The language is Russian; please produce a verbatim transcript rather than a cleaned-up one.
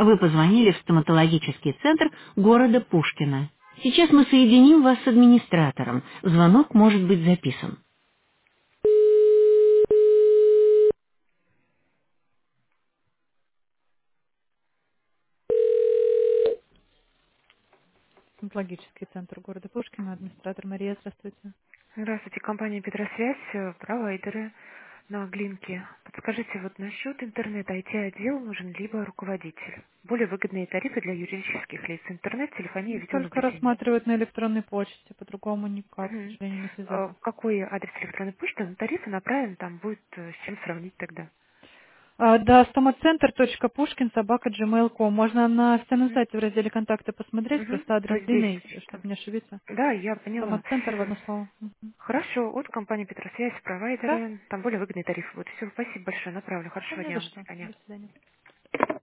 Вы позвонили в стоматологический центр города Пушкино. Сейчас мы соединим вас с администратором. Звонок может быть записан. Стоматологический центр города Пушкино, администратор Мария, здравствуйте. Здравствуйте, компания Петросвязь, э, провайдеры на Глинке. Подскажите, вот насчет интернета ай ти-отдел нужен либо руководитель. Более выгодные тарифы для юридических лиц. Интернет, телефония, Только видеонаблюдение. рассматривают на электронной почте, по-другому никак, к Мгм. сожалению, не Э, связаться. Какой адрес электронной почты? Ну, тарифы направим, там будет э, с чем сравнить тогда. А, да, стоматцентр точка пушкин собака gmail точка ком. Можно на официальном Мгм. сайте в разделе контакты посмотреть, Мгм. просто адрес То здесь, длинный, да. чтобы не ошибиться. Да, я поняла. Стоматцентр в одно слово. Мгм. Хорошо, от компании Петросвязь, Да? провайдеры, там более выгодные тарифы. Вот все, спасибо большое, направлю. Да Хорошего не за дня, до что. свидания. До свидания.